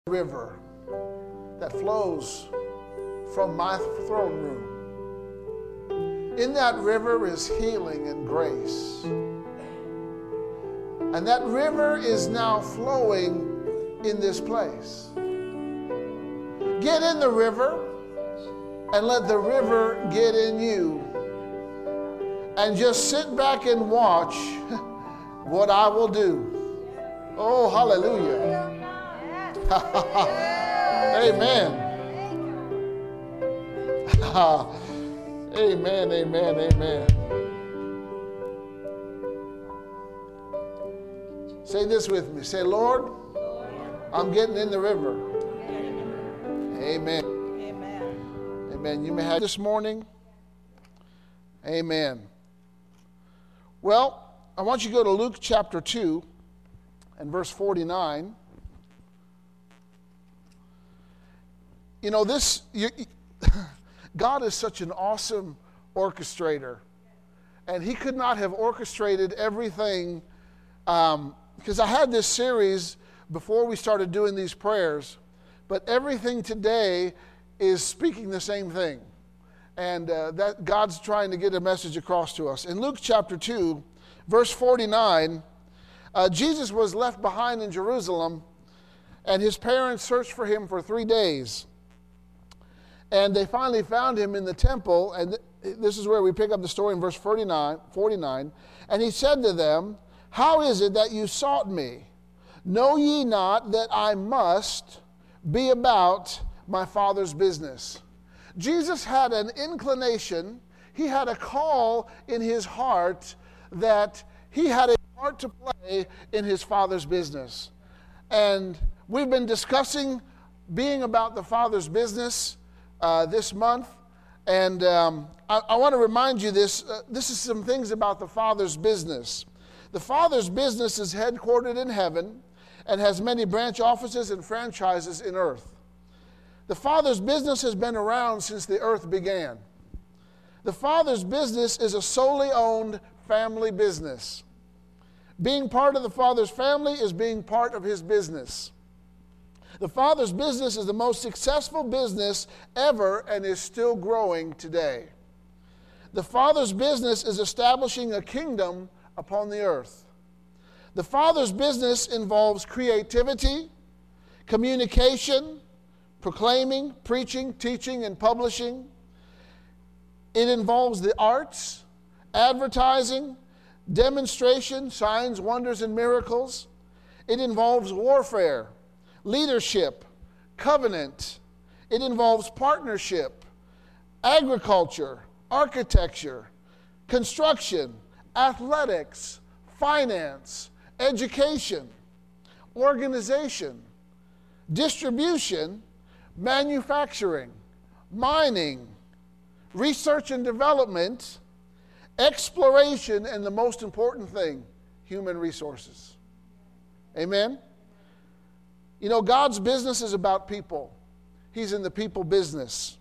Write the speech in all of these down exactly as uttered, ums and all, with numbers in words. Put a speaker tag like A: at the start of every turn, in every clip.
A: river that flows from my throne room. In that river is healing and grace. And that river is now flowing in this place. Get in the river and let the river get in you. And just sit back and watch what I will do. Oh, hallelujah. Amen. Amen, amen, amen. Say this with me. Say, Lord, I'm getting in the river. Amen. Amen. Amen. You may have this morning. Amen. Well, I want you to go to Luke chapter two and verse forty-nine. You know, this, you, God is such an awesome orchestrator. And he could not have orchestrated everything. Um, because I had this series before we started doing these prayers. But everything today is speaking the same thing. And uh, that God's trying to get a message across to us. In Luke chapter two, verse forty-nine, uh, Jesus was left behind in Jerusalem. And his parents searched for him for three days. And they finally found him in the temple, and th- this is where we pick up the story in verse forty-nine, forty-nine. And he said to them, "How is it that you sought me? Know ye not that I must be about my Father's business?" Jesus had an inclination, he had a call in his heart that he had a part to play in his Father's business. And we've been discussing being about the Father's business Uh, this month, and um, I, I want to remind you this. Uh, this is some things about the Father's business. The Father's business is headquartered in heaven and has many branch offices and franchises in earth. The Father's business has been around since the earth began. The Father's business is a solely owned family business. Being part of the Father's family is being part of his business. The Father's business is the most successful business ever and is still growing today. The Father's business is establishing a kingdom upon the earth. The Father's business involves creativity, communication, proclaiming, preaching, teaching, and publishing. It involves the arts, advertising, demonstration, signs, wonders, and miracles. It involves warfare, leadership, covenant. It involves partnership, agriculture, architecture, construction, athletics, finance, education, organization, distribution, manufacturing, mining, research and development, exploration, and the most important thing, human resources. Amen? You know, God's business is about people. He's in the people business.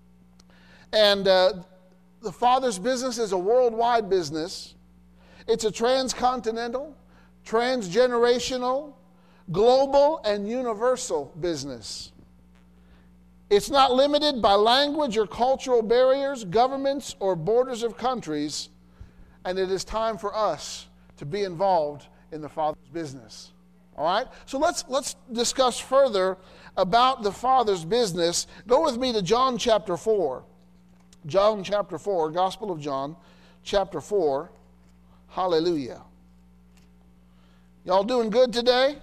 A: And uh, the Father's business is a worldwide business. It's a transcontinental, transgenerational, global, and universal business. It's not limited by language or cultural barriers, governments, or borders of countries. And it is time for us to be involved in the Father's business. All right, so let's let's discuss further about the Father's business. Go with me to John chapter four. John chapter four, Gospel of John chapter four. Hallelujah. Y'all doing good today?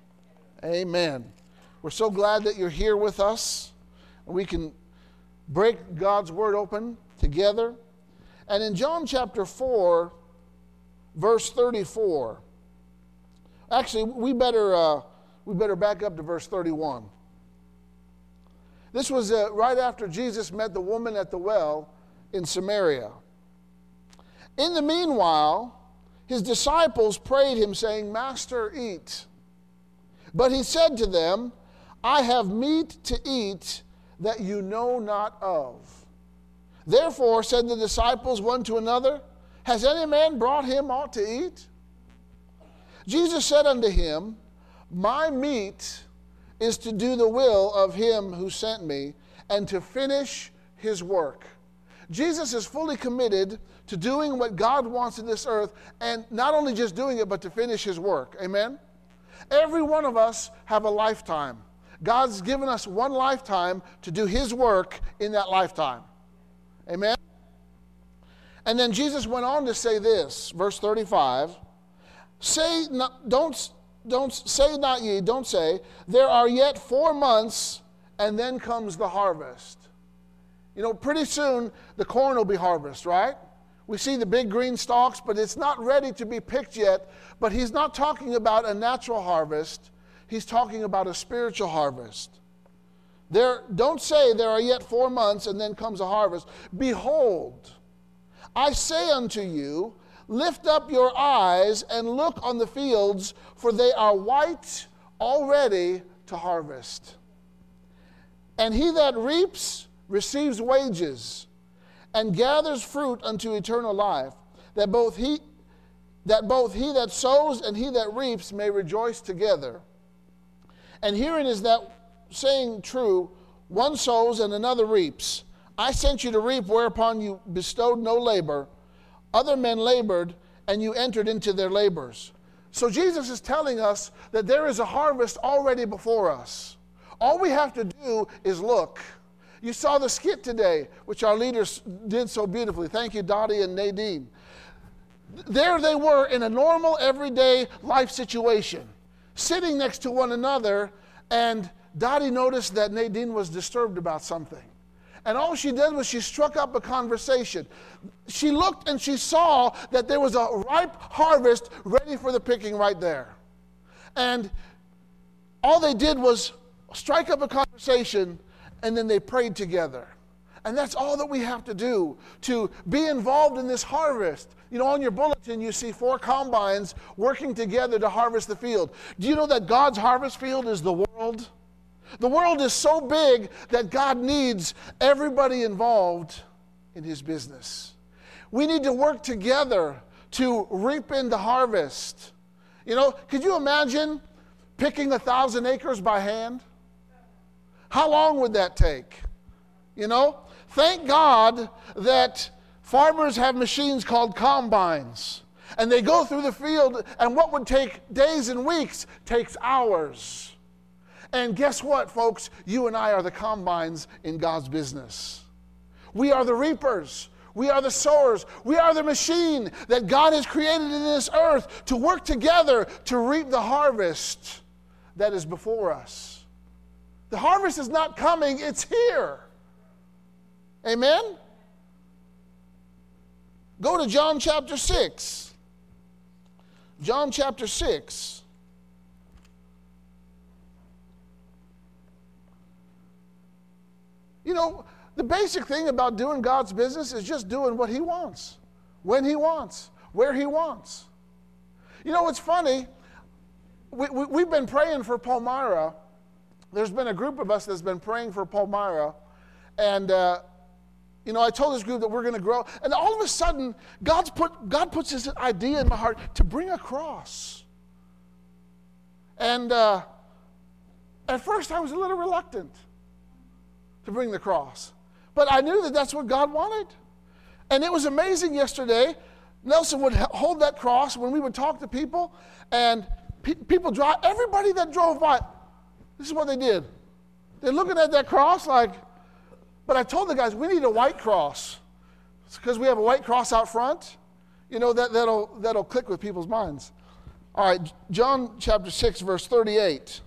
A: Amen. We're so glad that you're here with us. We can break God's word open together. And in John chapter four, verse thirty-four. Actually, we better uh, we better back up to verse thirty-one. This was uh, right after Jesus met the woman at the well in Samaria. In the meanwhile, his disciples prayed him, saying, "Master, eat." But he said to them, "I have meat to eat that you know not of." Therefore said the disciples one to another, "Has any man brought him aught to eat?" Jesus said unto him, My meat is to do the will of him who sent me and to finish his work. Jesus is fully committed to doing what God wants in this earth, and not only just doing it, but to finish his work. Amen? Every one of us have a lifetime. God's given us one lifetime to do his work in that lifetime. Amen? And then Jesus went on to say this, verse thirty-five, say not, don't, don't say not ye, don't say, there are yet four months, and then comes the harvest. You know, pretty soon the corn will be harvested, right? We see the big green stalks, but it's not ready to be picked yet. But he's not talking about a natural harvest. He's talking about a spiritual harvest. There, don't say there are yet four months and then comes a harvest. Behold, I say unto you, lift up your eyes and look on the fields, for they are white already to harvest. And he that reaps receives wages, and gathers fruit unto eternal life, that both he that both he that sows and he that reaps may rejoice together. And herein is that saying true, one sows and another reaps. I sent you to reap whereupon you bestowed no labor. Other men labored, and you entered into their labors. So Jesus is telling us that there is a harvest already before us. All we have to do is look. You saw the skit today, which our leaders did so beautifully. Thank you, Dottie and Nadine. There they were in a normal, everyday life situation, sitting next to one another, and Dottie noticed that Nadine was disturbed about something. And all she did was she struck up a conversation. She looked and she saw that there was a ripe harvest ready for the picking right there. And all they did was strike up a conversation, and then they prayed together. And that's all that we have to do to be involved in this harvest. You know, on your bulletin, you see four combines working together to harvest the field. Do you know that God's harvest field is the world? The world is so big that God needs everybody involved in his business. We need to work together to reap in the harvest. You know, could you imagine picking a thousand acres by hand? How long would that take? You know, thank God that farmers have machines called combines. And they go through the field, and what would take days and weeks takes hours. And guess what, folks? You and I are the combines in God's business. We are the reapers. We are the sowers. We are the machine that God has created in this earth to work together to reap the harvest that is before us. The harvest is not coming, it's here. Amen? Go to John chapter six. John chapter six. You know, the basic thing about doing God's business is just doing what he wants, when he wants, where he wants. You know, it's funny. We, we, we've been praying for Palmyra. There's been a group of us that's been praying for Palmyra. And, uh, you know, I told this group that we're going to grow. And all of a sudden, God's put, God puts this idea in my heart to bring a cross. And uh, at first, I was a little reluctant to bring the cross. But I knew that that's what God wanted. And it was amazing yesterday. Nelson would hold that cross when we would talk to people. And pe- people drive, everybody that drove by, this is what they did. They're looking at that cross like, but I told the guys, we need a white cross. It's because we have a white cross out front. You know, that, that'll, that'll click with people's minds. All right, John chapter six, verse thirty-eight.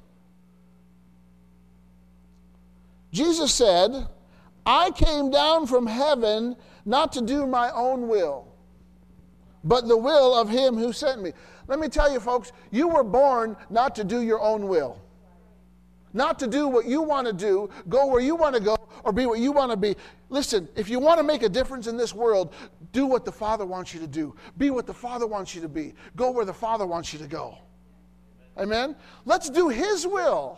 A: Jesus said, I came down from heaven not to do my own will, but the will of him who sent me. Let me tell you, folks, you were born not to do your own will. Not to do what you want to do, go where you want to go, or be what you want to be. Listen, if you want to make a difference in this world, do what the Father wants you to do. Be what the Father wants you to be. Go where the Father wants you to go. Amen? Let's do his will.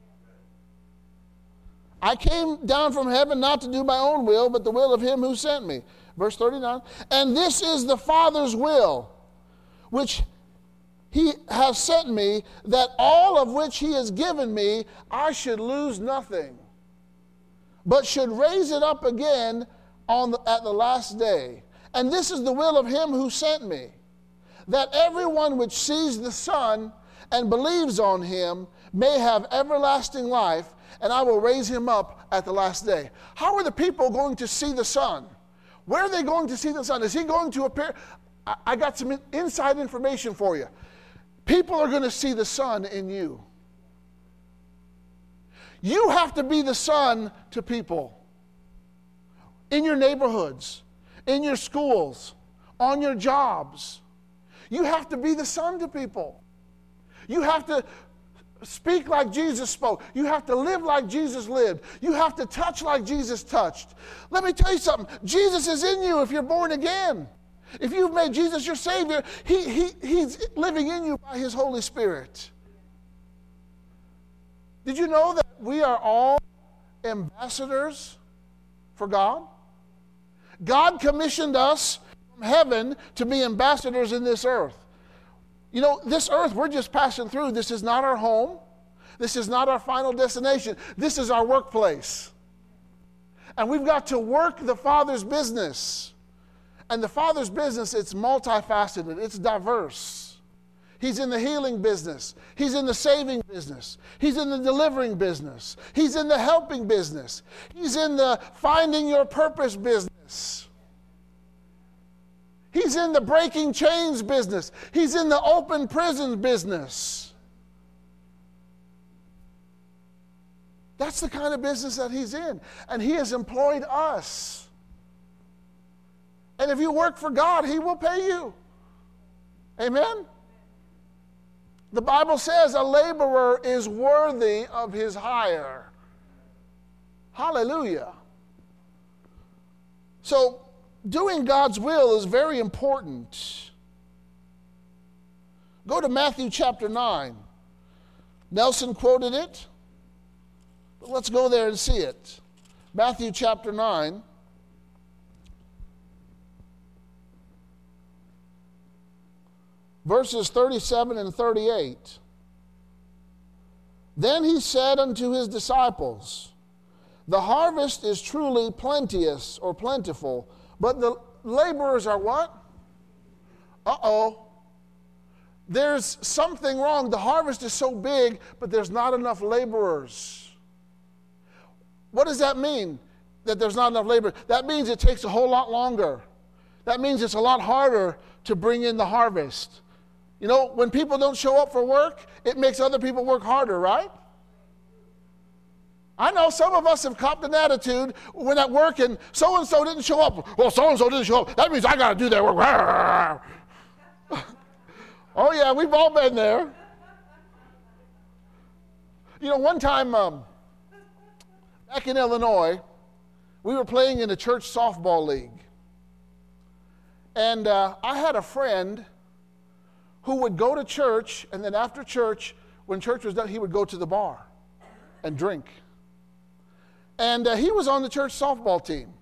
A: I came down from heaven not to do my own will, but the will of him who sent me. Verse thirty-nine. And this is the Father's will, which he has sent me, that all of which he has given me, I should lose nothing, but should raise it up again on the, at the last day. And this is the will of him who sent me, that everyone which sees the Son and believes on him may have everlasting life, and I will raise him up at the last day. How are the people going to see the Son? Where are they going to see the Son? Is he going to appear? I, I got some inside information for you. People are going to see the Son in you. You have to be the Son to people. In your neighborhoods, in your schools, on your jobs. You have to be the Son to people. You have to speak like Jesus spoke. You have to live like Jesus lived. You have to touch like Jesus touched. Let me tell you something. Jesus is in you if you're born again. If you've made Jesus your Savior, he, he, He's living in you by His Holy Spirit. Did you know that we are all ambassadors for God? God commissioned us from heaven to be ambassadors in this earth. You know, this earth, we're just passing through. This is not our home. This is not our final destination. This is our workplace. And we've got to work the Father's business. And the Father's business, it's multifaceted. It's diverse. He's in the healing business. He's in the saving business. He's in the delivering business. He's in the helping business. He's in the finding your purpose business. He's in the breaking chains business. He's in the open prison business. That's the kind of business that He's in. And He has employed us. And if you work for God, He will pay you. Amen? The Bible says a laborer is worthy of his hire. Hallelujah. So, doing God's will is very important. Go to Matthew chapter nine. Nelson quoted it, but let's go there and see it. Matthew chapter nine. Verses thirty-seven and thirty-eight. Then He said unto His disciples, the harvest is truly plenteous or plentiful, but the laborers are what? Uh-oh. There's something wrong. The harvest is so big, but there's not enough laborers. What does that mean, that there's not enough laborers? That means it takes a whole lot longer. That means it's a lot harder to bring in the harvest. You know, when people don't show up for work, it makes other people work harder, right? I know some of us have copped an attitude when at work and so-and-so didn't show up. Well, so-and-so didn't show up. That means I got to do that work. Oh, yeah, we've all been there. You know, one time um, back in Illinois, we were playing in a church softball league. And uh, I had a friend who would go to church, and then after church, when church was done, he would go to the bar and drink. And uh, he was on the church softball team.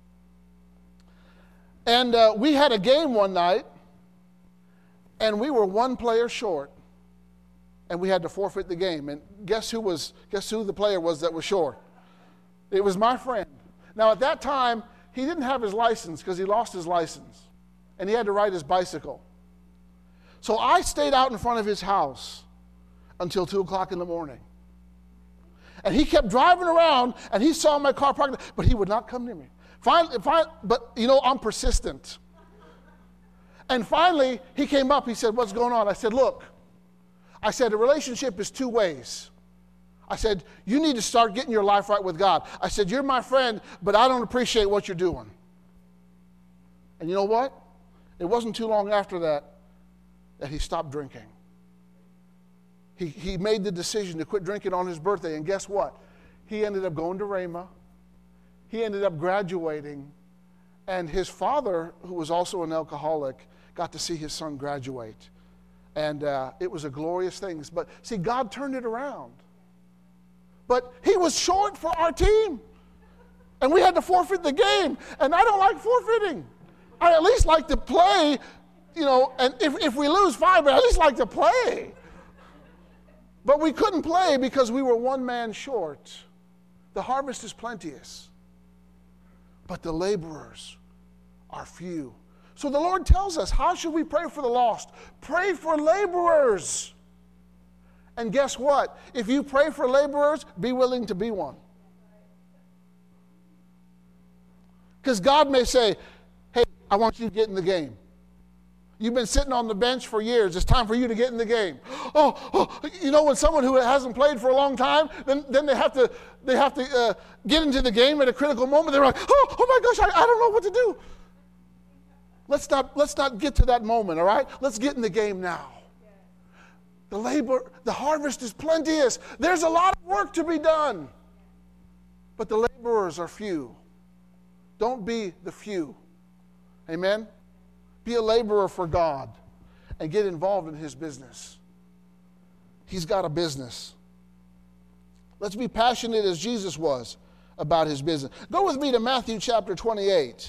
A: And uh, we had a game one night, and we were one player short, and we had to forfeit the game. And guess who was? Guess who the player was that was short? It was my friend. Now at that time, he didn't have his license because he lost his license, and he had to ride his bicycle. So I stayed out in front of his house until two o'clock in the morning. And he kept driving around, and he saw my car parked, but he would not come near me. Finally, finally, but you know, I'm persistent. And finally, he came up, he said, what's going on? I said, look, I said, a relationship is two ways. I said, you need to start getting your life right with God. I said, you're my friend, but I don't appreciate what you're doing. And you know what? It wasn't too long after that that he stopped drinking. He, he made the decision to quit drinking on his birthday, and guess what? He ended up going to Rhema. He ended up graduating, and his father, who was also an alcoholic, got to see his son graduate. And uh, it was a glorious thing. But see, God turned it around. But he was short for our team, and we had to forfeit the game, and I don't like forfeiting. I at least like to play you know, and if, if we lose five, but I at least like to play. But we couldn't play because we were one man short. The harvest is plenteous, but the laborers are few. So the Lord tells us, how should we pray for the lost? Pray for laborers. And guess what? If you pray for laborers, be willing to be one. Because God may say, hey, I want you to get in the game. You've been sitting on the bench for years. It's time for you to get in the game. Oh, oh you know, when someone who hasn't played for a long time, then, then they have to, they have to uh, get into the game at a critical moment. They're like, oh, oh my gosh, I, I don't know what to do. Let's not, let's not get to that moment, all right? Let's get in the game now. The labor, the harvest is plenteous. There's a lot of work to be done. But the laborers are few. Don't be the few. Amen? Be a laborer for God and get involved in his business. He's got a business. Let's be passionate as Jesus was about his business. Go with me to Matthew chapter twenty-eight.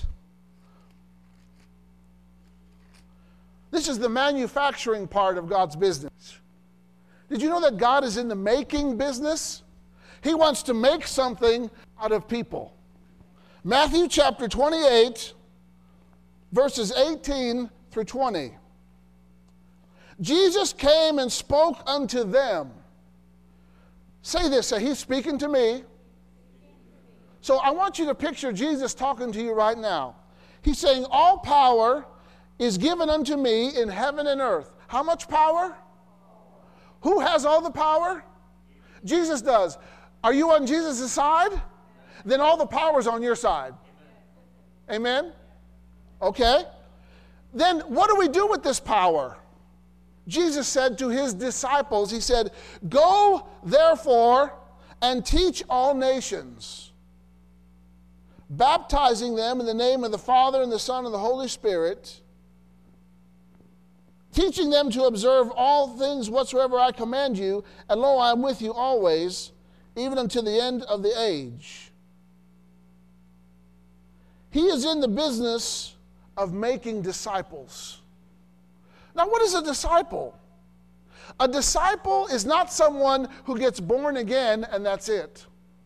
A: This is the manufacturing part of God's business. Did you know that God is in the making business? He wants to make something out of people. Matthew chapter twenty-eight, verses eighteen through twenty. Jesus came and spoke unto them. Say this, say, he's speaking to me. So I want you to picture Jesus talking to you right now. He's saying, all power is given unto me in heaven and earth. How much power? Who has all the power? Jesus does. Are you on Jesus' side? Then all the power is on your side. Amen? Okay. Then what do we do with this power? Jesus said to his disciples, he said, go therefore and teach all nations, baptizing them in the name of the Father and the Son and the Holy Spirit, teaching them to observe all things whatsoever I command you, and lo, I am with you always, even unto the end of the age. He is in the business of making disciples. Now, what is a disciple? A disciple is not someone who gets born again and that's it.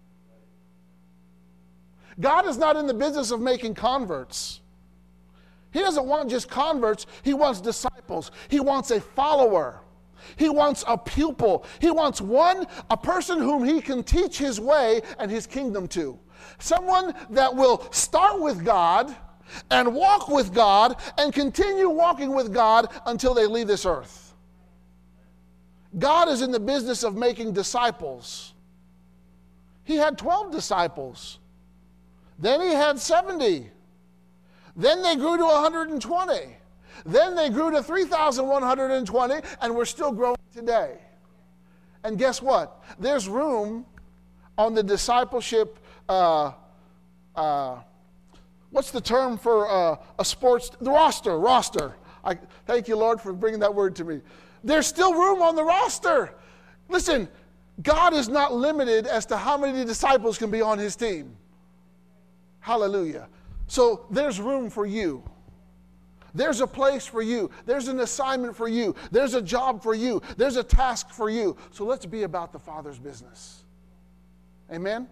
A: God is not in the business of making converts. He doesn't want just converts. He wants disciples. He wants a follower. He wants a pupil. He wants one, a person whom he can teach his way and his kingdom to. Someone that will start with God and walk with God and continue walking with God until they leave this earth. God is in the business of making disciples. He had twelve disciples. Then he had seventy. Then they grew to one hundred twenty. Then they grew to three thousand one hundred twenty, and we're still growing today. And guess what? There's room on the discipleship, uh, uh, what's the term for uh, a sports, the roster, roster. I, thank you, Lord, for bringing that word to me. There's still room on the roster. Listen, God is not limited as to how many disciples can be on his team. Hallelujah. So there's room for you. There's a place for you. There's an assignment for you. There's a job for you. There's a task for you. So let's be about the Father's business. Amen?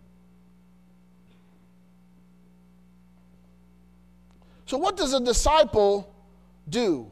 A: So what does a disciple do?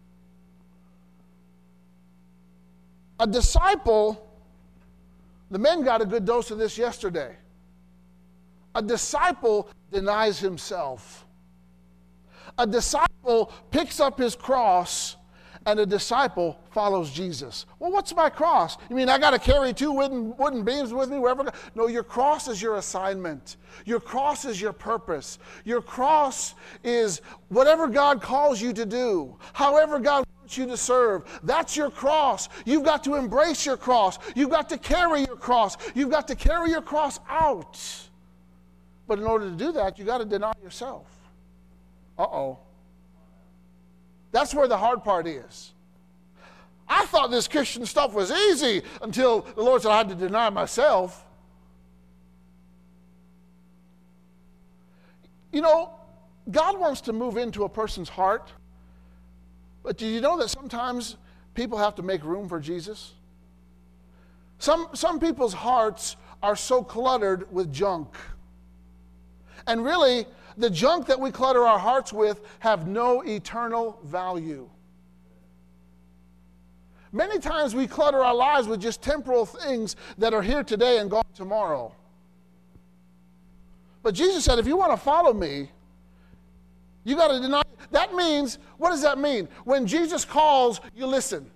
A: A disciple, the men got a good dose of this yesterday. A disciple denies himself. A disciple picks up his cross, and a disciple follows Jesus. Well, what's my cross? You mean I got to carry two wooden, wooden beams with me wherever I go? No, your cross is your assignment. Your cross is your purpose. Your cross is whatever God calls you to do, however God wants you to serve. That's your cross. You've got to embrace your cross. You've got to carry your cross. You've got to carry your cross out. But in order to do that, you've got to deny yourself. Uh-oh. That's where the hard part is. I thought this Christian stuff was easy until the Lord said I had to deny myself. You know, God wants to move into a person's heart But do you know that sometimes people have to make room for Jesus? Some, some people's hearts are so cluttered with junk. And really, the junk that we clutter our hearts with have no eternal value. Many times we clutter our lives with just temporal things that are here today and gone tomorrow. But Jesus said, if you want to follow me, you got to deny. That means, what does that mean? When Jesus calls, you listen.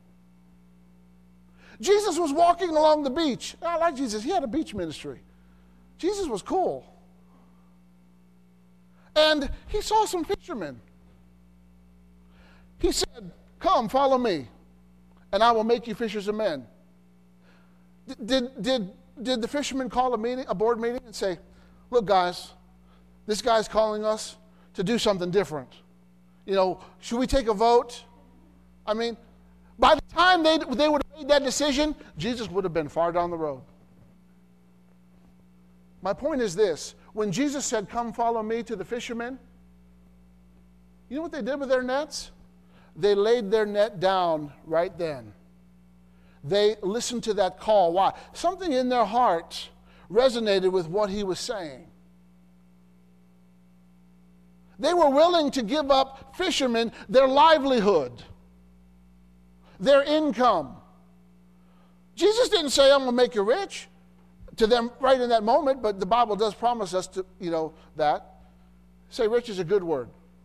A: Jesus was walking along the beach. I like Jesus. He had a beach ministry. Jesus was cool. And he saw some fishermen. He said, come, follow me, and I will make you fishers of men. Did, did, did the fishermen call a meeting, a board meeting, and say, look, guys, this guy's calling us to do something different. You know, should we take a vote? I mean, by the time they, they would have made that decision, Jesus would have been far down the road. My point is this. When Jesus said, come follow me to the fishermen, you know what they did with their nets? They laid their net down right then. They listened to that call. Why? Something in their heart resonated with what he was saying. They were willing to give up fishermen their livelihood, their income. Jesus didn't say, I'm going to make you rich to them right in that moment, but the Bible does promise us to, you know, that. Say rich is a good word.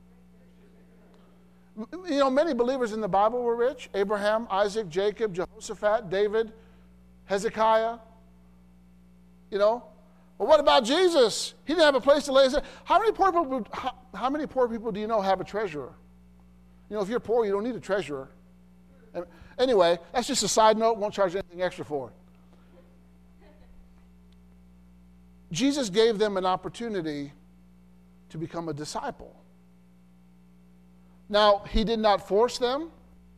A: You know, many believers in the Bible were rich. Abraham, Isaac, Jacob, Jehoshaphat, David, Hezekiah. You know, well, what about Jesus? He didn't have a place to lay his head. How many poor people? How, how many poor people do you know have a treasurer? You know, if you're poor, you don't need a treasurer. Anyway, that's just a side note. Won't charge anything extra for it. Jesus gave them an opportunity to become a disciple. Now, he did not force them.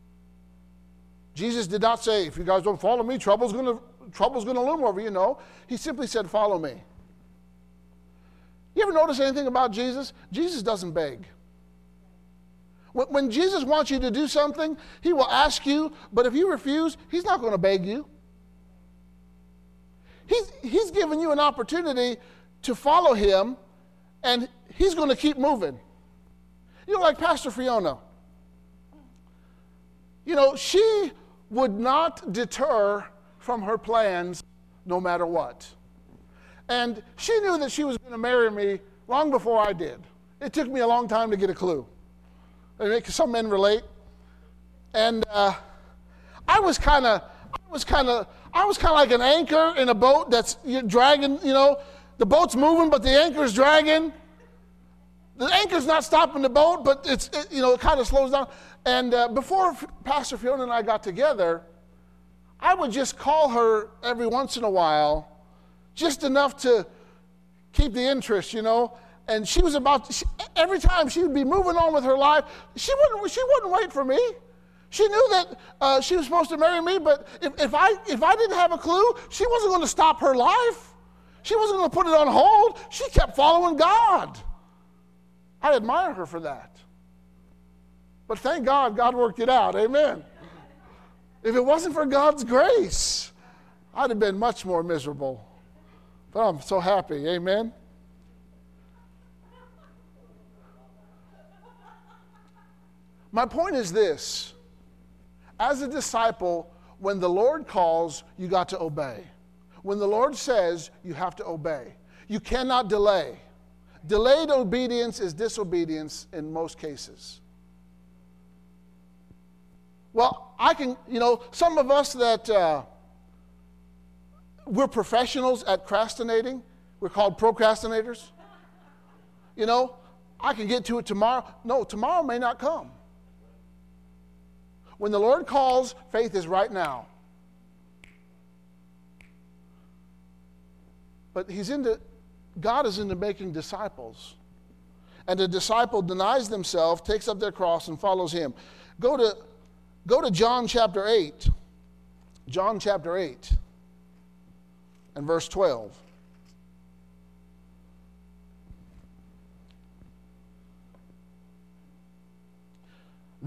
A: Jesus did not say, if you guys don't follow me, trouble's going to trouble's going to loom over you. No, he simply said, follow me. You ever notice anything about Jesus? Jesus doesn't beg. When, when Jesus wants you to do something, he will ask you, but if you refuse, he's not going to beg you. He's, he's given you an opportunity to follow him, and he's going to keep moving. You know, like Pastor Fiona. You know, she would not deter from her plans no matter what. And she knew that she was going to marry me long before I did. It took me a long time to get a clue. Some men relate. And uh, I was kind of, I was kind of, I was kind of like an anchor in a boat that's dragging, you know, the boat's moving, but the anchor's dragging. The anchor's not stopping the boat, but it's, it, you know, it kind of slows down. And uh, before Pastor Fiona and I got together, I would just call her every once in a while, just enough to keep the interest, you know. And she was about, she, every time she would be moving on with her life, she wouldn't, she wouldn't wait for me. She knew that uh, she was supposed to marry me, but if, if, I, if I didn't have a clue, she wasn't going to stop her life. She wasn't going to put it on hold. She kept following God. I admire her for that. But thank God, God worked it out. Amen. If it wasn't for God's grace, I'd have been much more miserable. But I'm so happy. Amen. My point is this. As a disciple, when the Lord calls, you got to obey. When the Lord says, you have to obey. You cannot delay. Delayed obedience is disobedience in most cases. Well, I can, you know, some of us that uh, we're professionals at procrastinating, we're called procrastinators. You know, I can get to it tomorrow. No, tomorrow may not come. When the Lord calls, faith is right now. But he's into, God is into making disciples. And a disciple denies themselves, takes up their cross, and follows him. Go to, go to John chapter eight. John chapter eight and verse twelve.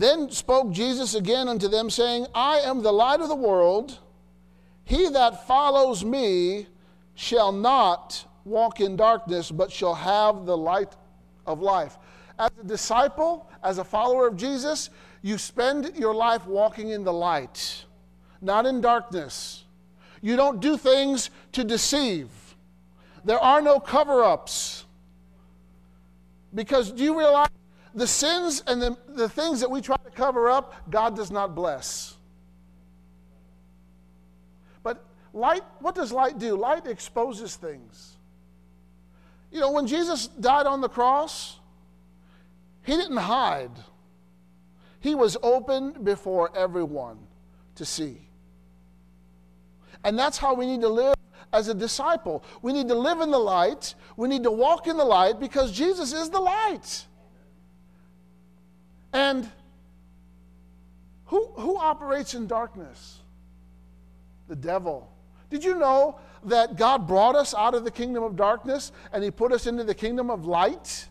A: Then spoke Jesus again unto them, saying, I am the light of the world. He that follows me shall not walk in darkness, but shall have the light of life. As a disciple, as a follower of Jesus, you spend your life walking in the light, not in darkness. You don't do things to deceive. There are no cover-ups. Because do you realize the sins and the, the things that we try to cover up, God does not bless. But light, what does light do? Light exposes things. You know, when Jesus died on the cross, he didn't hide. He was open before everyone to see. And that's how we need to live as a disciple. We need to live in the light. We need to walk in the light because Jesus is the light. And who, who operates in darkness? The devil. Did you know that God brought us out of the kingdom of darkness and he put us into the kingdom of light?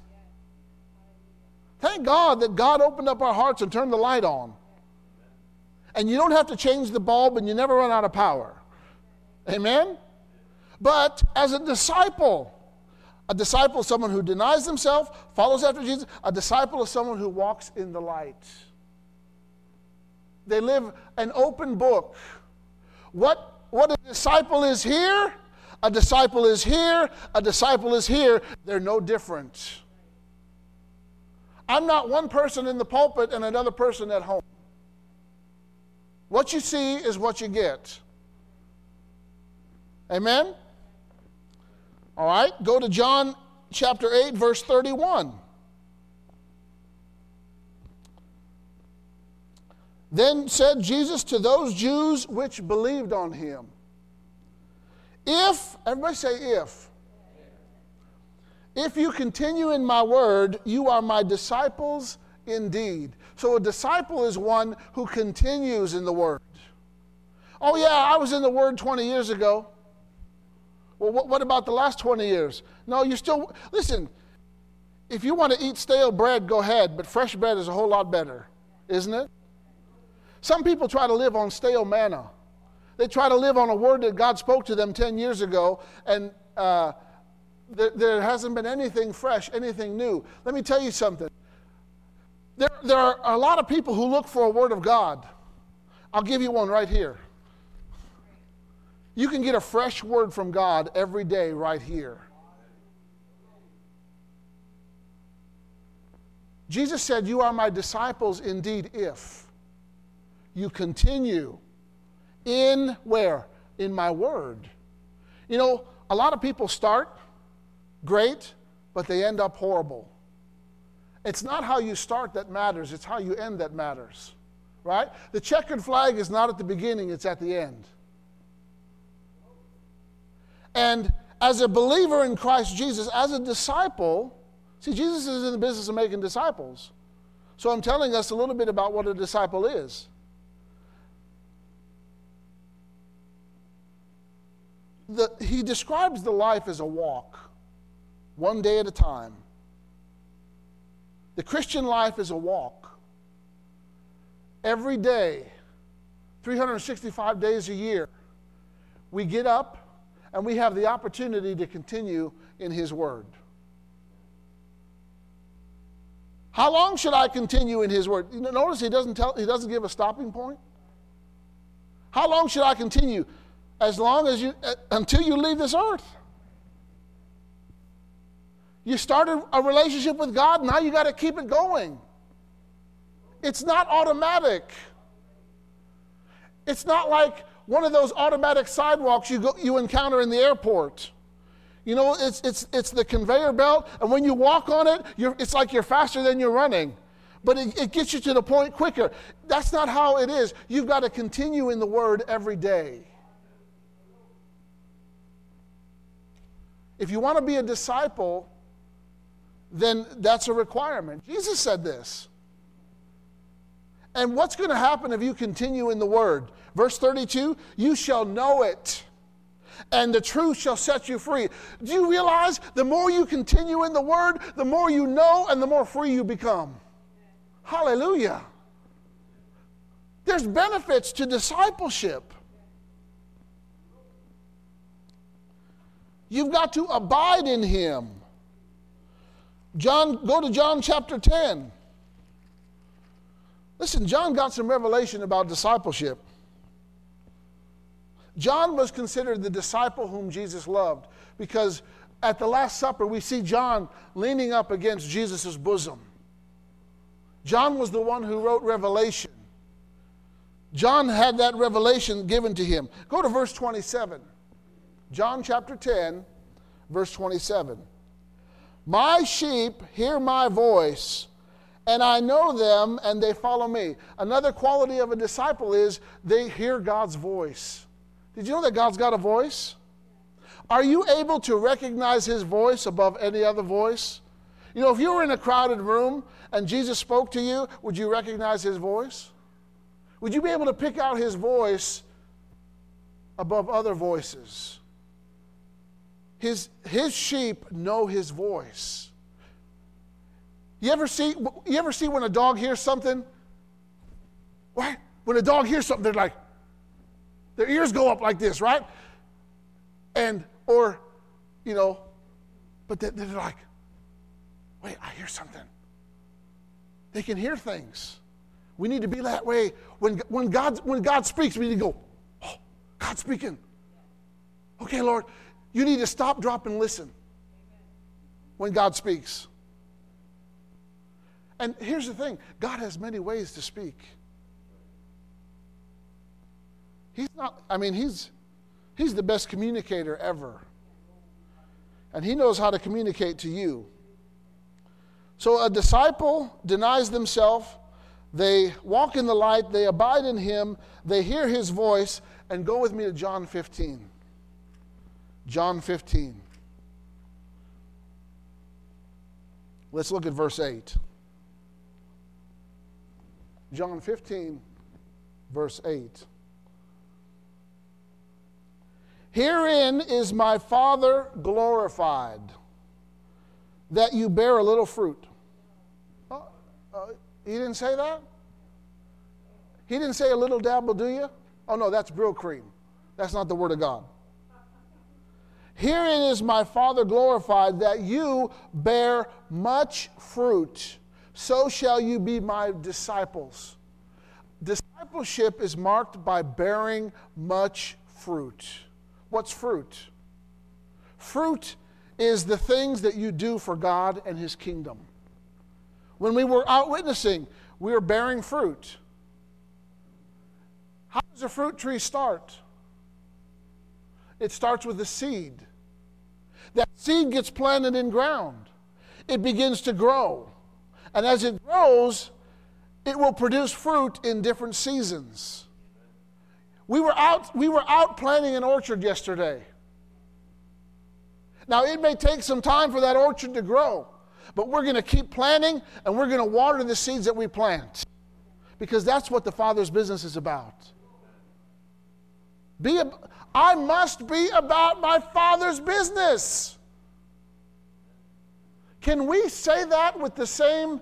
A: Thank God that God opened up our hearts and turned the light on. And you don't have to change the bulb and you never run out of power. Amen? But as a disciple, a disciple is someone who denies themselves, follows after Jesus. A disciple is someone who walks in the light. They live an open book. What, what a disciple is here, a disciple is here, a disciple is here. They're no different. I'm not one person in the pulpit and another person at home. What you see is what you get. Amen? All right, go to John chapter eight, verse thirty-one. Then said Jesus to those Jews which believed on him, if, everybody say if, if you continue in my word, you are my disciples indeed. So a disciple is one who continues in the word. Oh yeah, I was in the word twenty years ago. Well, what, what about the last twenty years? No, you're still, listen, if you want to eat stale bread, go ahead, but fresh bread is a whole lot better, isn't it? Some people try to live on stale manna. They try to live on a word that God spoke to them ten years ago, and uh, there, there hasn't been anything fresh, anything new. Let me tell you something. There, there are a lot of people who look for a word of God. I'll give you one right here. You can get a fresh word from God every day right here. Jesus said, you are my disciples indeed if you continue in where? In my word. You know, a lot of people start great, but they end up horrible. It's not how you start that matters, it's how you end that matters. Right? The checkered flag is not at the beginning, it's at the end. And as a believer in Christ Jesus, as a disciple, see, Jesus is in the business of making disciples. So I'm telling us a little bit about what a disciple is. The, he describes the life as a walk, one day at a time. The Christian life is a walk. Every day, three hundred sixty-five days a year, we get up and we have the opportunity to continue in his word. How long should I continue in his word? You know, notice he doesn't tell, he doesn't give a stopping point. How long should I continue? As long as you, uh, until you leave this earth. You started a relationship with God, now you got to keep it going. It's not automatic. It's not like one of those automatic sidewalks you go, you encounter in the airport. You know, it's it's it's the conveyor belt, and when you walk on it, you're, it's like you're faster than you're running. But it, it gets you to the point quicker. That's not how it is. You've got to continue in the Word every day. If you want to be a disciple, then that's a requirement. Jesus said this. And what's going to happen if you continue in the Word? Verse thirty-two, you shall know it, and the truth shall set you free. Do you realize the more you continue in the Word, the more you know and the more free you become? Hallelujah. There's benefits to discipleship. You've got to abide in him. John, go to John chapter ten. Listen, John got some revelation about discipleship. John was considered the disciple whom Jesus loved because at the Last Supper we see John leaning up against Jesus' bosom. John was the one who wrote Revelation. John had that revelation given to him. Go to verse twenty-seven. John chapter ten, verse twenty-seven. My sheep hear my voice, and I know them, and they follow me. Another quality of a disciple is they hear God's voice. Did you know that God's got a voice? Are you able to recognize his voice above any other voice? You know, if you were in a crowded room and Jesus spoke to you, would you recognize his voice? Would you be able to pick out his voice above other voices? His, his sheep know his voice. You ever see, you ever see when a dog hears something? What? When a dog hears something, they're like, their ears go up like this, right? And, or, you know, but they're like, wait, I hear something. They can hear things. We need to be that way. When, when, God, when God speaks, we need to go, oh, God's speaking. Okay, Lord, you need to stop, drop, and listen when God speaks. And here's the thing. God has many ways to speak. He's not, I mean, he's, he's the best communicator ever. And he knows how to communicate to you. So a disciple denies themselves. They walk in the light. They abide in him. They hear his voice. And go with me to John fifteen. John fifteen. Let's look at verse eight. John fifteen, verse eight. Herein is my Father glorified, that you bear a little fruit. Oh, uh, he didn't say that? He didn't say a little dab will do you? Oh no, that's Brill cream. That's not the Word of God. Herein is my Father glorified, that you bear much fruit. So shall you be my disciples. Discipleship is marked by bearing much fruit. What's fruit? Fruit is the things that you do for God and his kingdom. When we were out witnessing, we were bearing fruit. How does a fruit tree start? It starts with a seed. That seed gets planted in ground. It begins to grow. And as it grows, it will produce fruit in different seasons. We were out, we were out planting an orchard yesterday. Now, it may take some time for that orchard to grow, but we're going to keep planting, and we're going to water the seeds that we plant, because that's what the Father's business is about. Be a, I must be about my Father's business. Can we say that with the same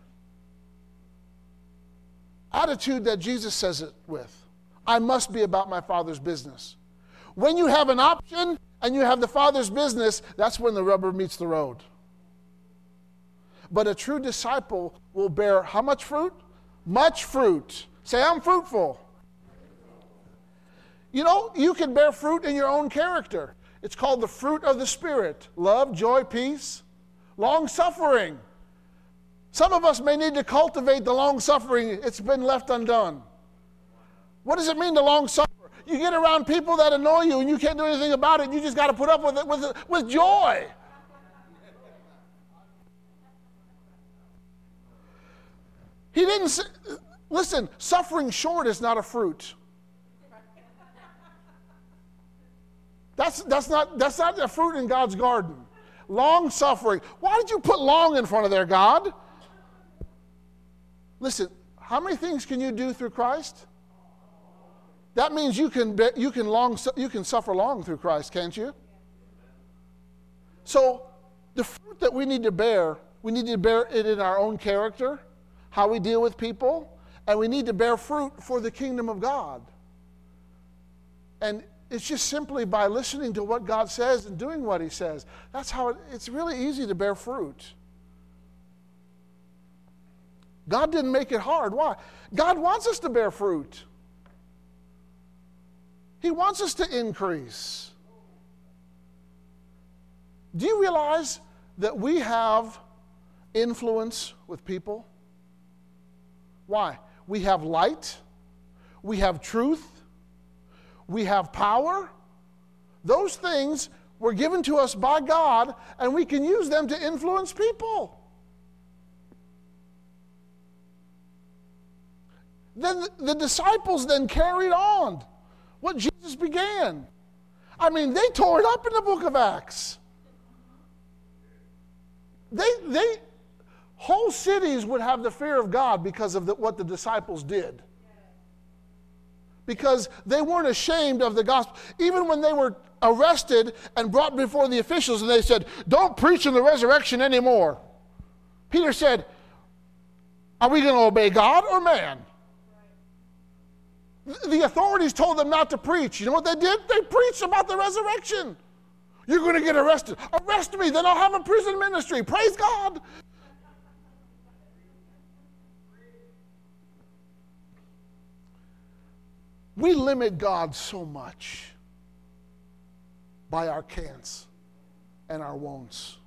A: attitude that Jesus says it with? I must be about my Father's business. When you have an option and you have the Father's business, that's when the rubber meets the road. But a true disciple will bear how much fruit? Much fruit. Say, I'm fruitful. You know, you can bear fruit in your own character. It's called the fruit of the Spirit. Love, joy, peace, long-suffering. Some of us may need to cultivate the long-suffering. It's been left undone. What does it mean to long-suffer? You get around people that annoy you and you can't do anything about it. You just got to put up with it with, with joy. He didn't say, listen, suffering short is not a fruit. That's, that's, not, that's not a fruit in God's garden. Long-suffering. Why did you put long in front of there, God? Listen, how many things can you do through Christ? That means you can, be, you can, long, you can suffer long through Christ, can't you? So the fruit that we need to bear, we need to bear it in our own character, how we deal with people, And we need to bear fruit for the kingdom of God. And it's just simply by listening to what God says and doing what he says. That's how it, it's really easy to bear fruit. God didn't make it hard. Why? God wants us to bear fruit. He wants us to increase. Do you realize that we have influence with people? Why? We have light. We have truth. We have power. Those things were given to us by God, and we can use them to influence people. Then the disciples then carried on what Jesus began. I mean, they tore it up in the book of Acts. They, they, whole cities would have the fear of God because of the, what the disciples did. Because they weren't ashamed of the gospel. Even when they were arrested and brought before the officials and they said, don't preach in the resurrection anymore. Peter said, are we going to obey God or man? The authorities told them not to preach. You know what they did? They preached about the resurrection. You're going to get arrested. Arrest me, then I'll have a prison ministry. Praise God. We limit God so much by our can'ts and our won'ts.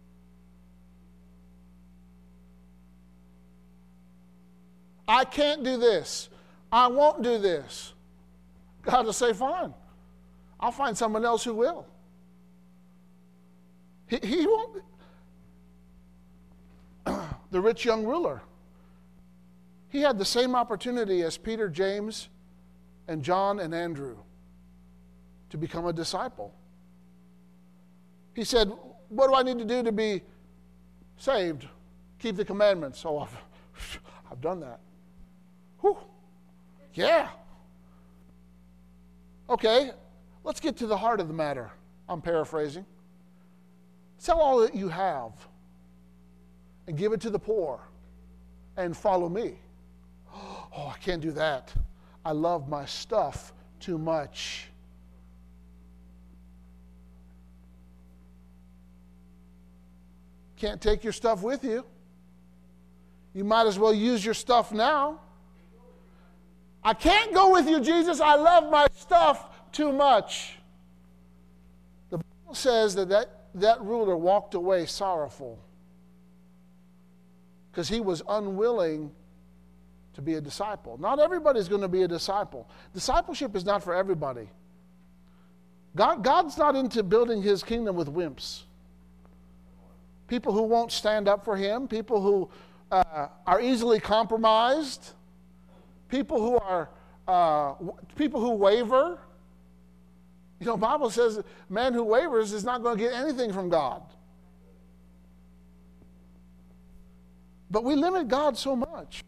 A: I can't do this. I won't do this. God will say, fine. I'll find someone else who will. He, he won't. The rich young ruler, he had the same opportunity as Peter, James, and John and Andrew to become a disciple. He said, what do I need to do to be saved? Keep the commandments. Oh, I've, I've done that. Whew. Yeah. Okay, let's get to the heart of the matter. I'm paraphrasing. Sell all that you have and give it to the poor and follow me. Oh, I can't do that. I love my stuff too much. Can't take your stuff with you. You might as well use your stuff now. I can't go with you, Jesus. I love my stuff too much. The Bible says that that, that ruler walked away sorrowful because he was unwilling to be a disciple. Not everybody's going to be a disciple. Discipleship is not for everybody. God, God's not into building his kingdom with wimps. People who won't stand up for him, people who uh, are easily compromised, people who are uh, people who waver. You know, the Bible says man who wavers is not going to get anything from God. But we limit God so much.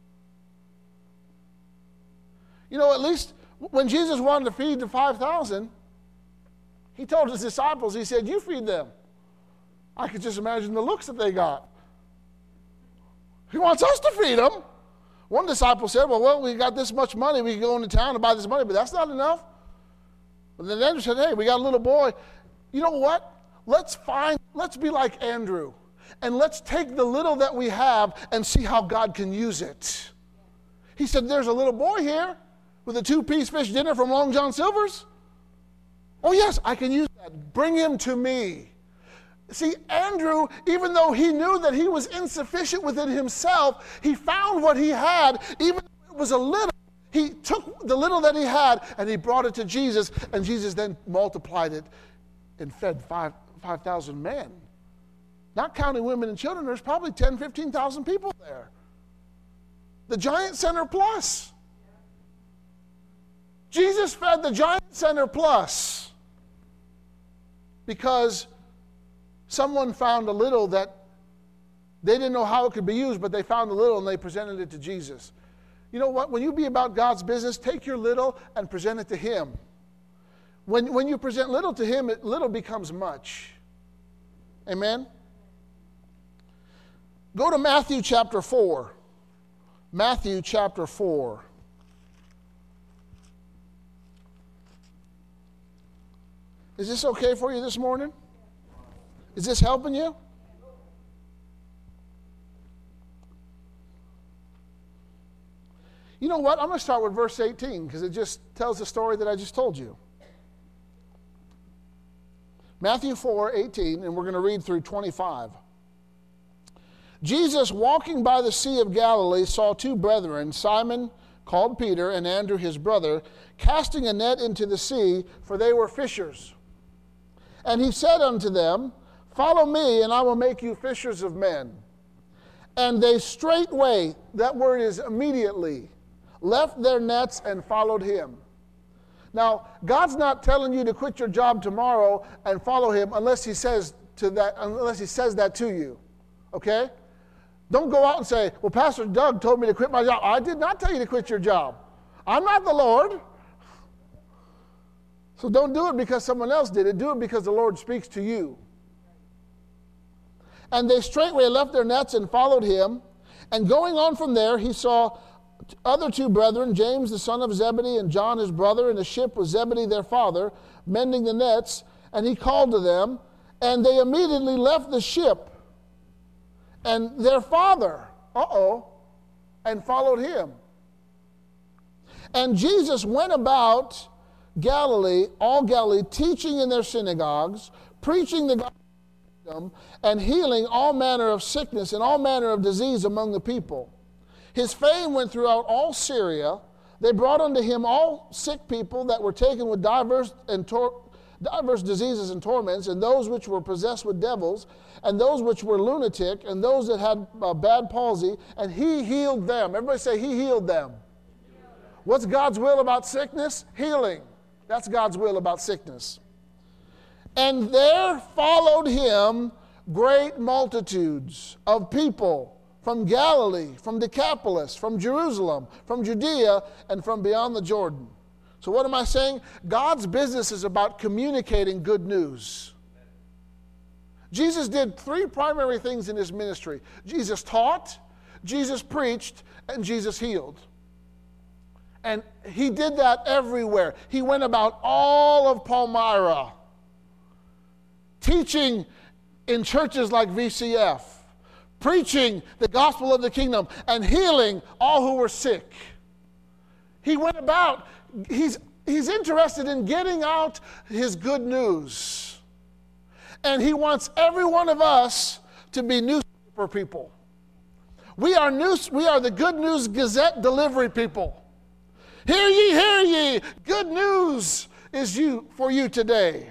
A: You know, at least when Jesus wanted to feed the five thousand, he told his disciples, he said, you feed them. I could just imagine the looks that they got. He wants us to feed them. One disciple said, well, well, we got this much money. We can go into town and buy this money, but that's not enough. But then Andrew said, hey, we got a little boy. You know what? Let's find, let's be like Andrew. And let's take the little that we have and see how God can use it. He said, there's a little boy here with a two-piece fish dinner from Long John Silver's. Oh, yes, I can use that. Bring him to me. See, Andrew, even though he knew that he was insufficient within himself, he found what he had, even though it was a little. He took the little that he had and he brought it to Jesus, and Jesus then multiplied it and fed five thousand men. Not counting women and children, there's probably ten, fifteen thousand people there. The Giant Center Plus. Jesus fed the Giant Center Plus because someone found a little that they didn't know how it could be used, but they found a little and they presented it to Jesus. You know what? When you be about God's business, take your little and present it to him. When, when you present little to him, it, little becomes much. Amen? Go to Matthew chapter four. Matthew chapter four. Is this okay for you this morning? Is this helping you? You know what? I'm going to start with verse eighteen because it just tells the story that I just told you. Matthew four, eighteen, and we're going to read through twenty-five. Jesus, walking by the Sea of Galilee, saw two brethren, Simon, called Peter, and Andrew his brother, casting a net into the sea, for they were fishers. And he said unto them, Follow me, and I will make you fishers of men. And they straightway, that word is immediately, left their nets and followed him. Now, God's not telling you to quit your job tomorrow and follow him unless he says to that, unless he says that to you. Okay? Don't go out and say, well, Pastor Doug told me to quit my job. I did not tell you to quit your job. I'm not the Lord. So don't do it because someone else did it. Do it because the Lord speaks to you. And they straightway left their nets and followed him. And going on from there, he saw other two brethren, James the son of Zebedee and John his brother, in a ship with Zebedee their father, mending the nets. And he called to them, and they immediately left the ship and their father, uh-oh, and followed him. And Jesus went about Galilee, all Galilee, teaching in their synagogues, preaching the gospel, and healing all manner of sickness and all manner of disease among the people. His fame went throughout all Syria. They brought unto him all sick people that were taken with diverse and tor- diverse diseases and torments, and those which were possessed with devils, and those which were lunatic, and those that had uh, bad palsy, and he healed them. Everybody say, he healed them. What's God's will about sickness? Healing. That's God's will about sickness. And there followed him great multitudes of people from Galilee, from Decapolis, from Jerusalem, from Judea, and from beyond the Jordan. So what am I saying? God's business is about communicating good news. Jesus did three primary things in his ministry. Jesus taught, Jesus preached, and Jesus healed. And he did that everywhere. He went about all of Palmyra, teaching in churches like V C F, preaching the gospel of the kingdom, and healing all who were sick. He went about, he's, he's interested in getting out his good news. And he wants every one of us to be newspaper people. We are, news, we are the Good News Gazette delivery people. Hear ye, hear ye, good news is you for you today.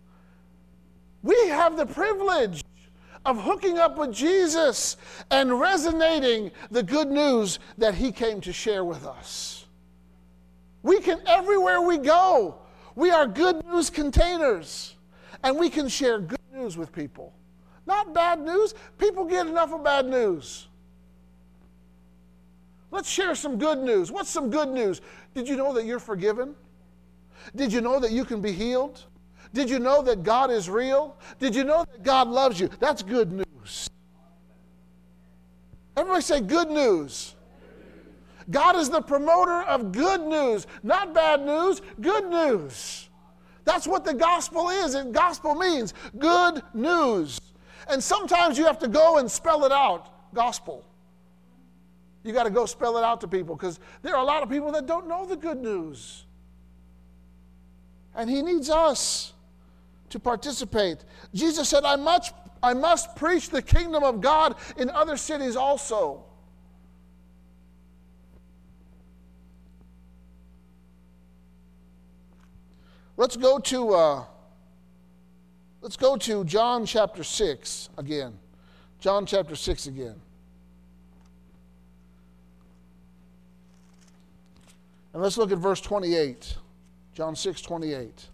A: We have the privilege of hooking up with Jesus and resonating the good news that he came to share with us. We can, everywhere we go, we are good news containers, and we can share good news with people. Not bad news. People get enough of bad news. Let's share some good news. What's some good news? Did you know that you're forgiven? Did you know that you can be healed? Did you know that God is real? Did you know that God loves you? That's good news. Everybody say good news. God is the promoter of good news, not bad news, good news. That's what the gospel is, and gospel means good news. And sometimes you have to go and spell it out, gospel. You got to go spell it out to people because there are a lot of people that don't know the good news. And he needs us to participate. Jesus said, I must, I must preach the kingdom of God in other cities also. Let's go to uh, let's go to John chapter six again. John chapter six again. And let's look at verse twenty-eight. John six, twenty-eight.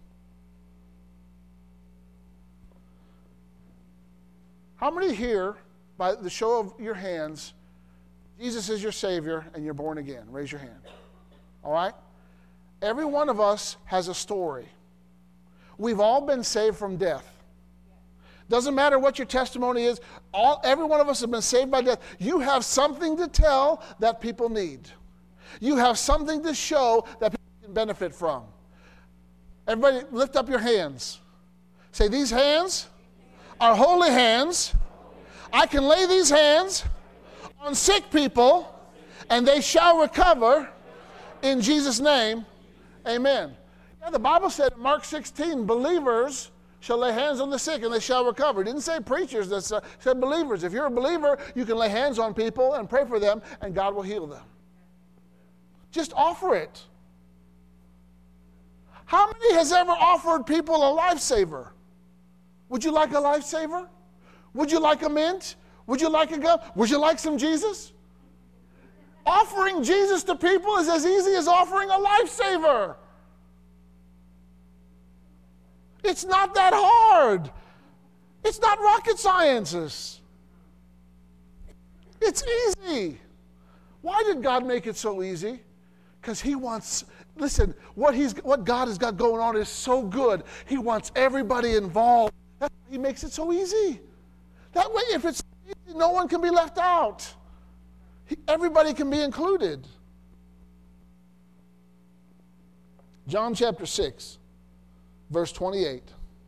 A: How many here, by the show of your hands, Jesus is your Savior and you're born again? Raise your hand. All right? Every one of us has a story. We've all been saved from death. Doesn't matter what your testimony is. All, every one of us have been saved by death. You have something to tell that people need. You have something to show that people can benefit from. Everybody lift up your hands. Say, these hands are holy hands. I can lay these hands on sick people and they shall recover in Jesus' name. Amen. Yeah, the Bible said in Mark sixteen, believers shall lay hands on the sick and they shall recover. It didn't say preachers, it said believers. If you're a believer, you can lay hands on people and pray for them and God will heal them. Just offer it. How many has ever offered people a lifesaver? Would you like a lifesaver? Would you like a mint? Would you like a gum? Would you like some Jesus? Offering Jesus to people is as easy as offering a lifesaver. It's not that hard. It's not rocket sciences. It's easy. Why did God make it so easy? Because he wants, listen, what he's what God has got going on is so good. He wants everybody involved. That's why he makes it so easy. That way, if it's easy, no one can be left out. He, everybody can be included. John chapter six. Verse twenty-eight.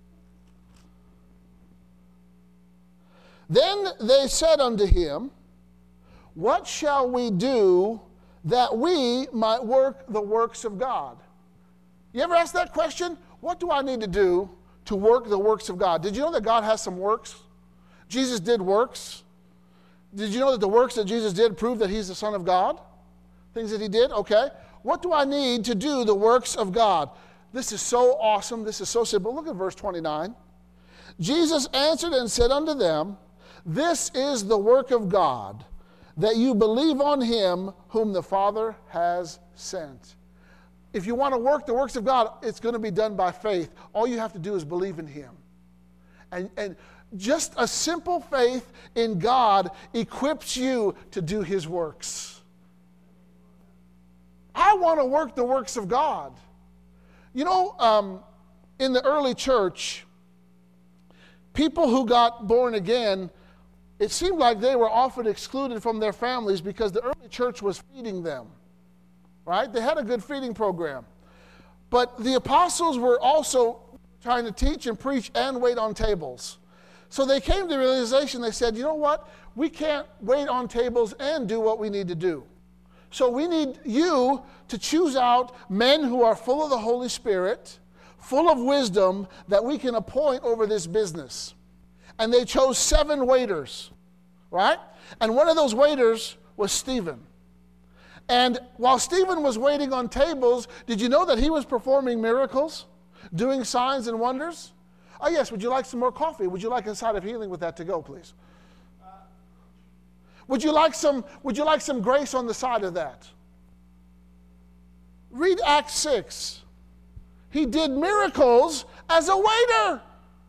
A: Then they said unto him, what shall we do that we might work the works of God? You ever ask that question? What do I need to do to work the works of God? Did you know that God has some works? Jesus did works. Did you know that the works that Jesus did prove that he's the Son of God? Things that he did? Okay. What do I need to do the works of God? This is so awesome. This is so simple. Look at verse twenty-nine. Jesus answered and said unto them, this is the work of God, that you believe on him whom the Father has sent. If you want to work the works of God, it's going to be done by faith. All you have to do is believe in him. And, and just a simple faith in God equips you to do his works. I want to work the works of God. You know, um, in the early church, people who got born again, it seemed like they were often excluded from their families because the early church was feeding them, right? They had a good feeding program. But the apostles were also trying to teach and preach and wait on tables. So they came to the realization, they said, you know what? We can't wait on tables and do what we need to do. So we need you to choose out men who are full of the Holy Spirit, full of wisdom, that we can appoint over this business. And they chose seven waiters, right? And one of those waiters was Stephen. And while Stephen was waiting on tables, did you know that he was performing miracles, doing signs and wonders? Oh yes, would you like some more coffee? Would you like a side of healing with that to go, please? Would you like some, would you like some grace on the side of that? Read Acts six. He did miracles as a waiter.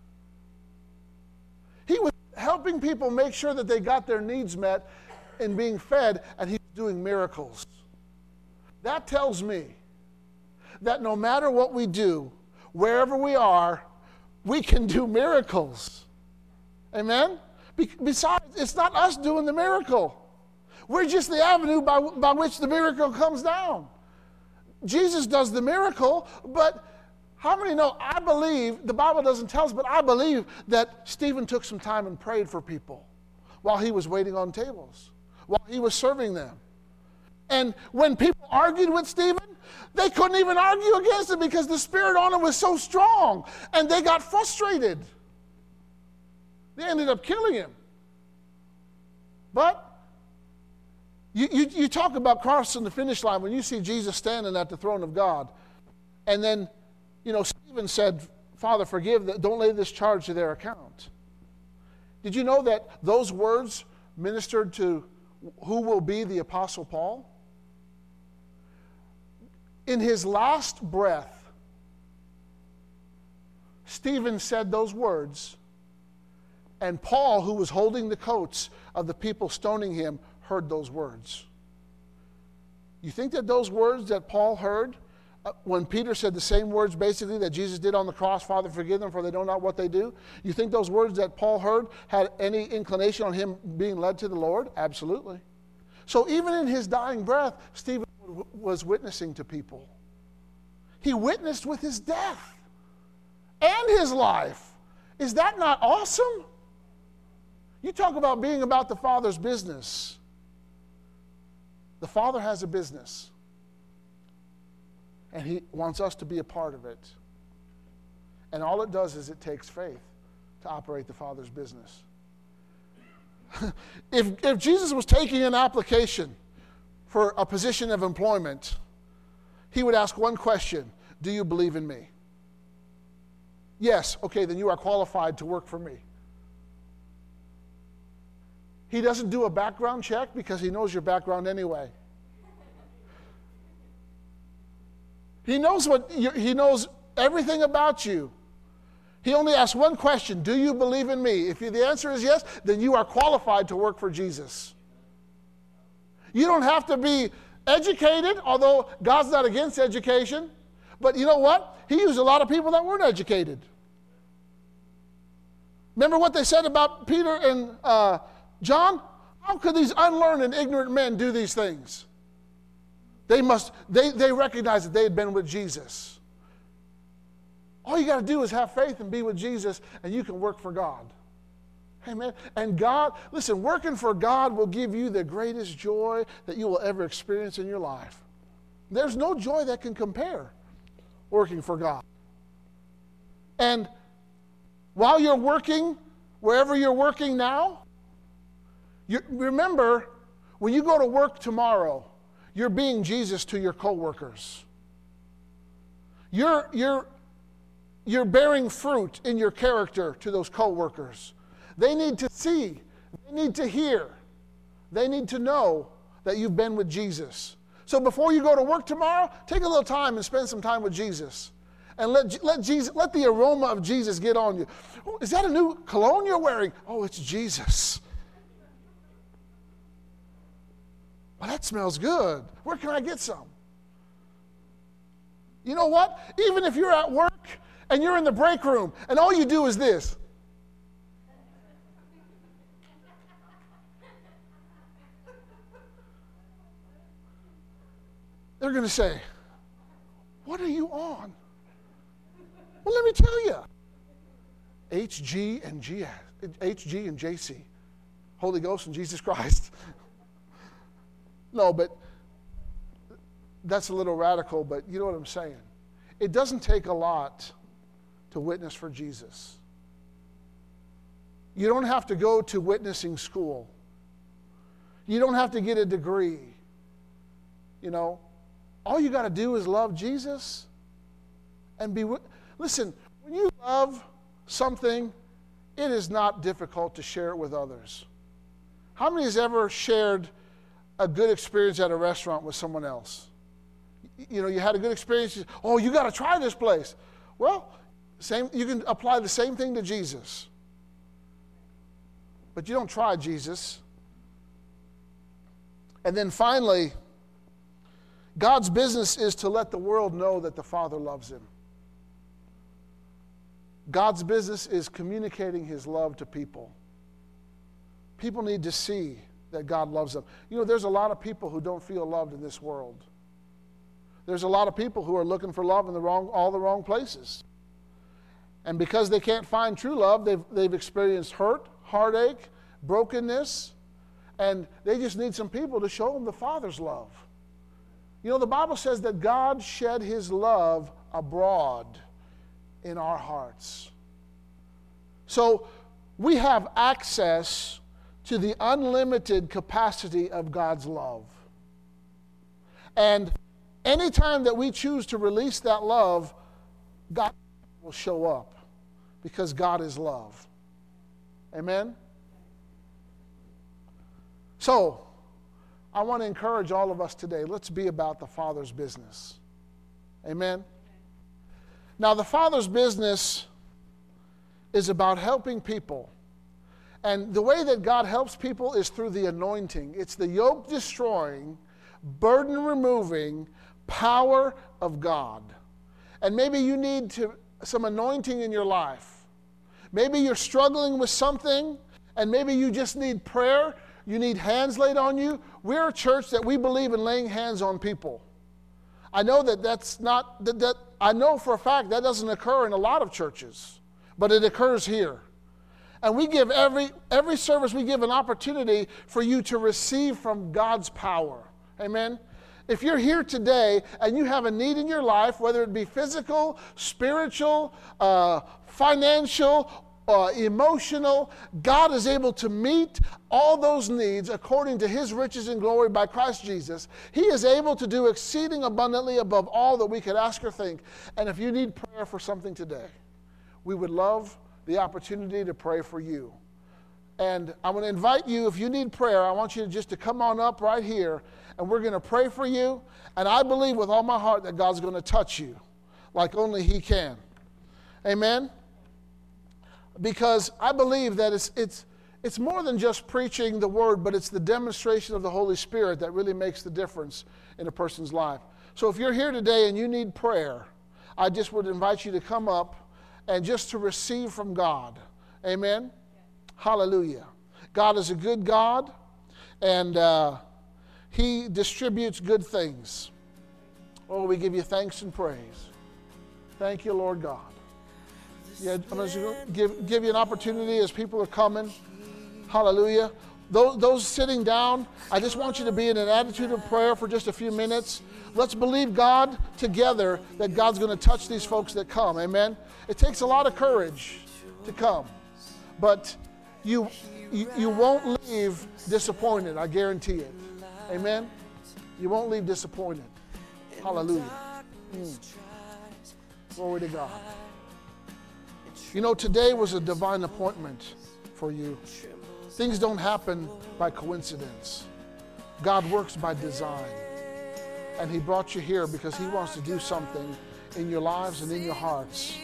A: He was helping people make sure that they got their needs met and being fed, and he was doing miracles. That tells me that no matter what we do, wherever we are, we can do miracles. Amen? Besides, it's not us doing the miracle. We're just the avenue by, by which the miracle comes down. Jesus does the miracle, but how many know, I believe, the Bible doesn't tell us, but I believe that Stephen took some time and prayed for people while he was waiting on tables, while he was serving them. And when people argued with Stephen, they couldn't even argue against him because the Spirit on him was so strong, and they got frustrated. They ended up killing him. But you, you, you talk about crossing the finish line when you see Jesus standing at the throne of God. And then, you know, Stephen said, Father, forgive them. Don't lay this charge to their account. Did you know that those words ministered to who will be the Apostle Paul? In his last breath, Stephen said those words. And Paul, who was holding the coats of the people stoning him, heard those words. You think that those words that Paul heard uh, when Peter said the same words basically that Jesus did on the cross, Father, forgive them for they know not what they do, you think those words that Paul heard had any inclination on him being led to the Lord? Absolutely. So even in his dying breath, Stephen w- was witnessing to people. He witnessed with his death and his life. Is that not awesome? You talk about being about the Father's business. The Father has a business, and He wants us to be a part of it. And all it does is it takes faith to operate the Father's business. if, if Jesus was taking an application for a position of employment, He would ask one question: do you believe in me? Yes, okay, then you are qualified to work for me. He doesn't do a background check because He knows your background anyway. He knows what you, He knows everything about you. He only asks one question: do you believe in me? If the answer is yes, then you are qualified to work for Jesus. You don't have to be educated, although God's not against education. But you know what? He used a lot of people that weren't educated. Remember what they said about Peter and uh, John? How could these unlearned and ignorant men do these things? They must, they, they recognized that they had been with Jesus. All you got to do is have faith and be with Jesus, and you can work for God. Amen. And God, listen, working for God will give you the greatest joy that you will ever experience in your life. There's no joy that can compare working for God. And while you're working, wherever you're working now, you, remember, when you go to work tomorrow, you're being Jesus to your coworkers. You're, you're, you're bearing fruit in your character to those coworkers. They need to see, they need to hear, they need to know that you've been with Jesus. So before you go to work tomorrow, take a little time and spend some time with Jesus. And let, let, Jesus, let the aroma of Jesus get on you. Oh, is that a new cologne you're wearing? Oh, it's Jesus. Well, that smells good. Where can I get some? You know what? Even if you're at work and you're in the break room and all you do is this. They're going to say, what are you on? Well, let me tell you. H G and G, H G and J C. Holy Ghost and Jesus Christ. No, but that's a little radical, but you know what I'm saying. It doesn't take a lot to witness for Jesus. You don't have to go to witnessing school. You don't have to get a degree. You know, all you got to do is love Jesus and be... Listen, when you love something, it is not difficult to share it with others. How many has ever shared a good experience at a restaurant with someone else? You know, you had a good experience. Oh, you got to try this place. Well, same. You can apply the same thing to Jesus. But you don't try Jesus. And then finally, God's business is to let the world know that the Father loves him. God's business is communicating his love to people. People need to see that God loves them. You know, there's a lot of people who don't feel loved in this world. There's a lot of people who are looking for love in the wrong, all the wrong places. And because they can't find true love, they've, they've experienced hurt, heartache, brokenness, and they just need some people to show them the Father's love. You know, the Bible says that God shed his love abroad in our hearts. So we have access to the unlimited capacity of God's love. And anytime that we choose to release that love, God will show up because God is love. Amen? So, I want to encourage all of us today, let's be about the Father's business. Amen? Now, the Father's business is about helping people. And the way that God helps people is through the anointing. It's the yoke-destroying, burden-removing, power of God. And maybe you need to, some anointing in your life. Maybe you're struggling with something, and maybe you just need prayer. You need hands laid on you. We're a church that we believe in laying hands on people. I know that that's not, that, that I know for a fact that doesn't occur in a lot of churches, but it occurs here. And we give every, every service, we give an opportunity for you to receive from God's power. Amen? If you're here today and you have a need in your life, whether it be physical, spiritual, uh, financial, uh, emotional, God is able to meet all those needs according to His riches and glory by Christ Jesus. He is able to do exceeding abundantly above all that we could ask or think. And if you need prayer for something today, we would love the opportunity to pray for you. And I'm going to invite you, if you need prayer, I want you to just to come on up right here, and we're going to pray for you. And I believe with all my heart that God's going to touch you like only He can. Amen? Because I believe that it's, it's, it's more than just preaching the Word, but it's the demonstration of the Holy Spirit that really makes the difference in a person's life. So if you're here today and you need prayer, I just would invite you to come up and just to receive from God. Amen? Hallelujah. God is a good God, and uh, He distributes good things. Oh, we give you thanks and praise. Thank you, Lord God. Yeah, I'm going to give, give you an opportunity as people are coming. Hallelujah. Those, those sitting down, I just want you to be in an attitude of prayer for just a few minutes. Let's believe God together that God's going to touch these folks that come. Amen. It takes a lot of courage to come, but you, you, you won't leave disappointed. I guarantee it. Amen. You won't leave disappointed. Hallelujah. Mm. Glory to God. You know, today was a divine appointment for you. Things don't happen by coincidence. God works by design. And He brought you here because He wants to do something in your lives and in your hearts.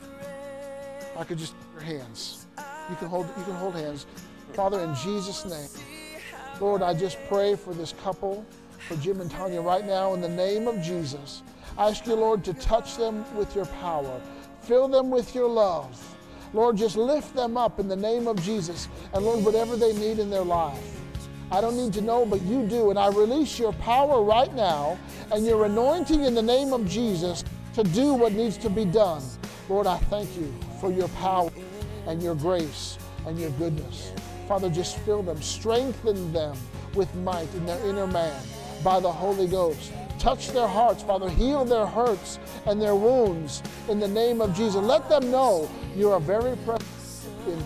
A: I could just put your hands. You can hold, you can hold hands. Father, in Jesus' name, Lord, I just pray for this couple, for Jim and Tanya right now in the name of Jesus. I ask you, Lord, to touch them with your power. Fill them with your love. Lord, just lift them up in the name of Jesus. And Lord, whatever they need in their life, I don't need to know, but you do. And I release your power right now and your anointing in the name of Jesus to do what needs to be done. Lord, I thank you for your power and your grace and your goodness. Father, just fill them, strengthen them with might in their inner man by the Holy Ghost. Touch their hearts, Father. Heal their hurts and their wounds in the name of Jesus. Let them know you are very present in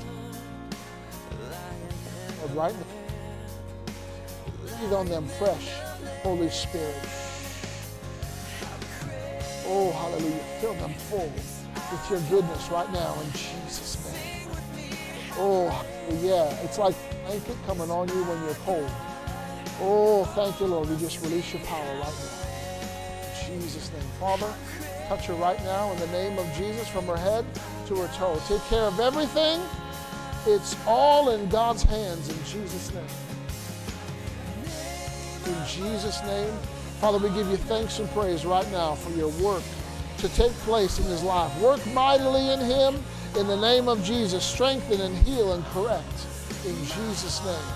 A: right now. Breathe on them fresh, Holy Spirit. Oh, hallelujah. Fill them full with your goodness right now in Jesus' name. Oh, yeah. It's like a blanket coming on you when you're cold. Oh, thank you, Lord. We just release your power right now. In Jesus' name. Father, touch her right now in the name of Jesus from her head to her toe. Take care of everything. It's all in God's hands in Jesus' name. In Jesus' name. Father, we give you thanks and praise right now for your work to take place in his life. Work mightily in him in the name of Jesus. Strengthen and heal and correct in Jesus' name.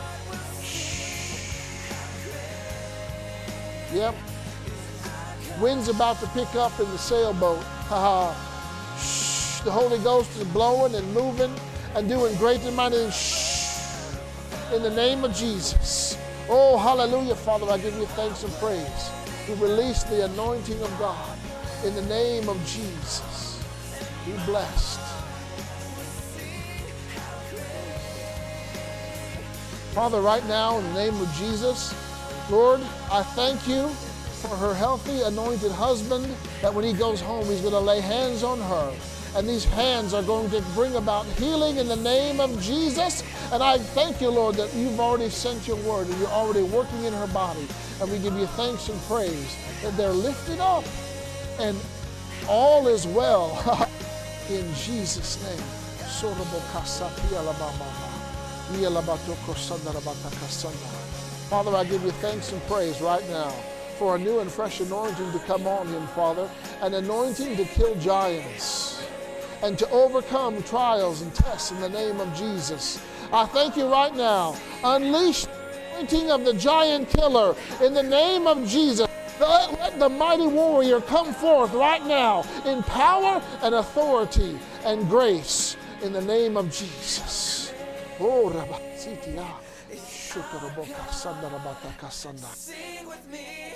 A: Yep. Wind's about to pick up in the sailboat. Shh. The Holy Ghost is blowing and moving and doing great and mighty things. Shh. In the name of Jesus. Oh, hallelujah, Father. I give you thanks and praise. We release the anointing of God in the name of Jesus. Be blessed. Father, right now, in the name of Jesus, Lord, I thank you for her healthy, anointed husband, that when he goes home, he's going to lay hands on her. And these hands are going to bring about healing in the name of Jesus. And I thank you, Lord, that you've already sent your word and you're already working in her body. And we give you thanks and praise that they're lifted up and all is well. In Jesus' name. Father, I give you thanks and praise right now for a new and fresh anointing to come on him, Father, an anointing to kill giants and to overcome trials and tests in the name of Jesus. I thank you right now. Unleash the anointing of the giant killer in the name of Jesus. Let, let the mighty warrior come forth right now in power and authority and grace in the name of Jesus. Oh, Rabba Sitia. Sing with me.